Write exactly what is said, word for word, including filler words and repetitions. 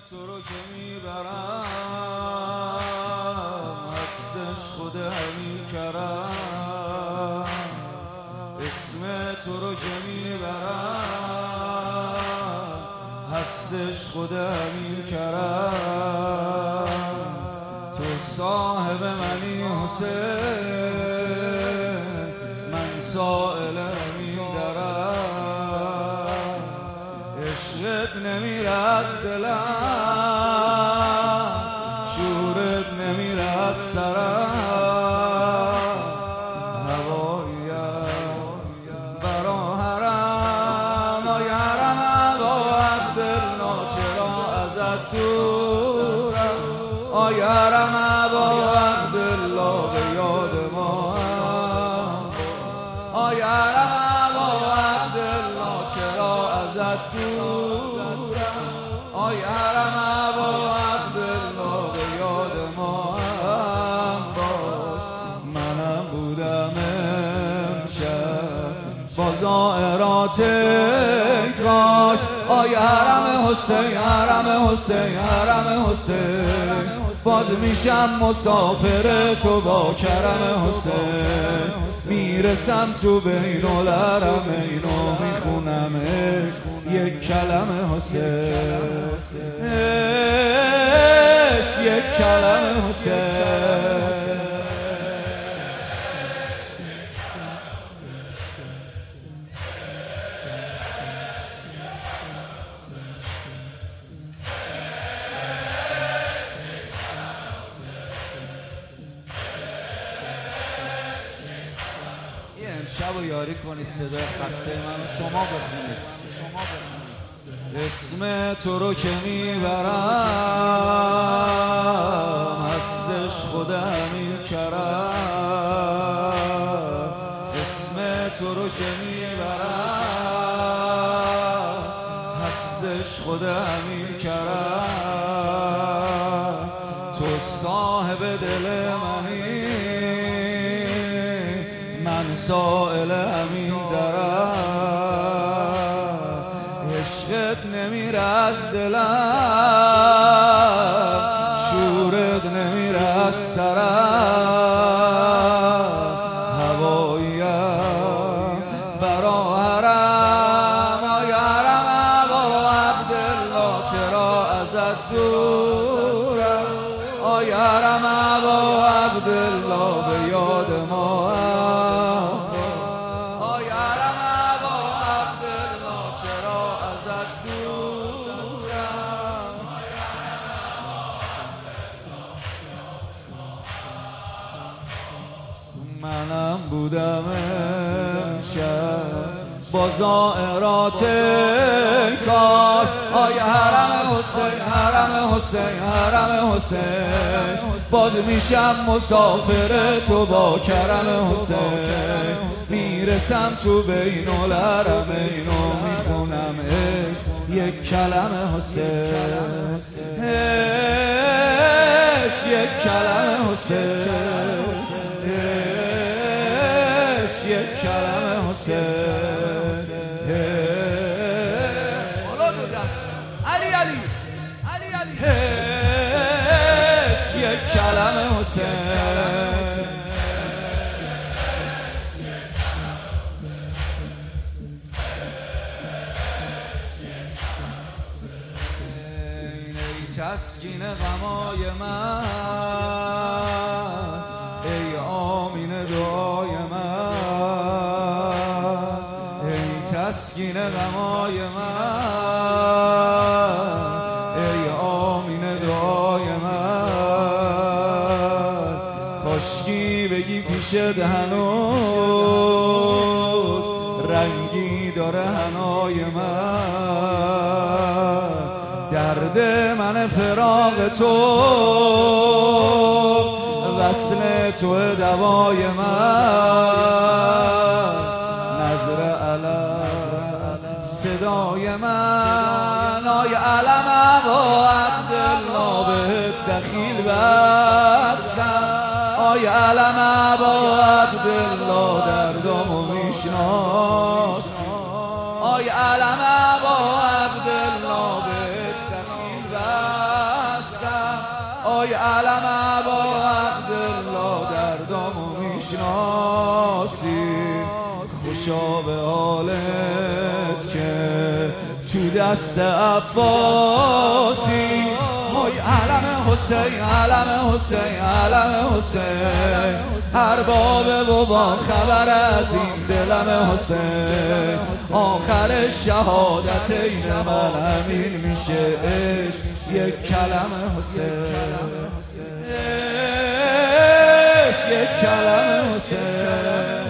تو رو که میبرم هستش خود همین کرم، اسم تو رو که میبرم هستش خود همین کرم. تو صاحب منی حسین، من سائل همین درم، عشقت نمیره از دلم، شورت نمیره از سرم، هواییم برا حرم آی حرم ابا عبدالله چرا ازت دورم، آی حرم ابا عبدالله به یاد ما، آی حرم ابا عبدالله چرا ازت دورم، آی حرم ابا عبدالله به یاد ما هم باش. منم بودم امشب با زائرات کاش، آی حرم حسین حرم حسین حرم حسین، باز میشم مسافر تو با کرم حسین، میرسم تو بین الحرمین و میخونمش یک کلم حسین، یک کلم حسین. امشب رو یاری کنید صدای خسته من شما بخونید، شما بخونید. اسم تو رو که میبرم هستش خود همین کرم، اسم تو رو که میبرم هستش خود همین کرم. تو صاحب دل منی، من سائل همین درم، عشقت نمیره از دلم، شورت نمیره از سرم، هواییم برا حرم آی حرم ابا عبدالله چرا ازت دورم، آی حرم ابا عبدالله به یاد ما، منم بودم امشب با زائرات کاش، آی حرم حسین حرم حسین حرم حسین، باز میشم مسافر تو با کرم حسین، میرسم تو بین الحرمین و میخونم عشق یک کلم حسین، یک کلم حسین، یک کلم حسین. بالا دو دست علی علی علی علی، یک کلم حسین. ای تسکین غمای من، ای آمین دعای من، ای تسکین غمای من، ای آمین دعای من، کاشکی بگی پیشت هنوز رنگی داره حنای من، درد من فراق تو وصل تو دوای من، نظر علم صدای من، آی علم ابا عبدالله به دخیل بستم، آی علم ابا عبدالله دردمو میشناس، آی علم ابا عبدالله به دخیل بستم. علم ابا عبدالله دردامو میشناسی، خوشا به حالت که تو دست عباسی. های علم حسین علم حسین علم حسین، ارباب بابا خبر از این دلم حسین. آخر شهادت این من امین میشه عشق یک کلم حسین، عشق یک کلم حسین.